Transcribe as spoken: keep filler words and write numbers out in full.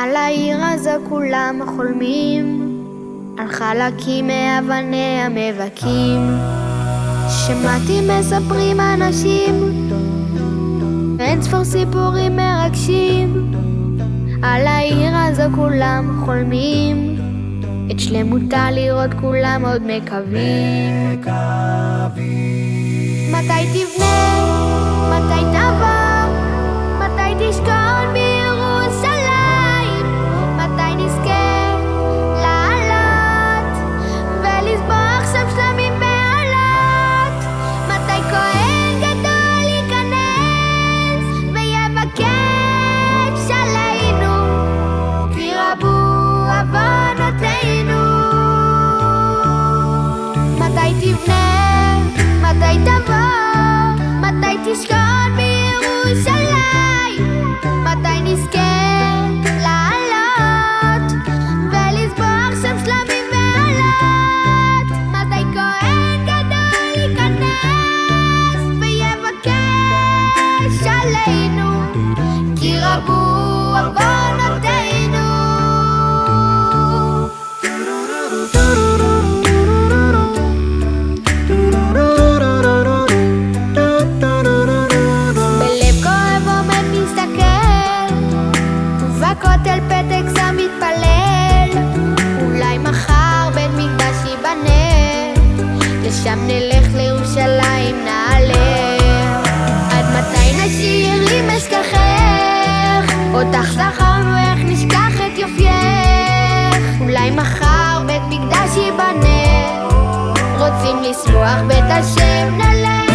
על העיר הזו כולם חולמים, על חלקים מאבני המבקים. שמעתי מספרים אנשים, אין ספור סיפורים מרגשים. על העיר הזו כולם חולמים, את שלמותה לראות כולם עוד מקווים. מתי תבנה? מתי תבוא? מתי תשכון בירושלים? מתי נזכה לעלות ולסבוח שם שלמים בעלות? מתי כהן גדול ייכנס ויבקש עלינו, כי רבו עוונותינו? מתי תבנה? מתי תבוא? מתי תשכון בירושלים? מתי נזכה לעלות ולסבוח שם שלמים ועלות? מתי כהן גדול ייכנס ויבקש עלינו, כי רבו עוונותינו? בכותל פתק שם מתפלל, אולי מחר בית מקדש ייבנה, לשם נלך לירושלים נעלה. עד מתי נשאיר אם אשכחך, אותך זכרנו איך נשכח את יופייך? אולי מחר בית מקדש ייבנה, רוצים לשמוח בית השם נעלה.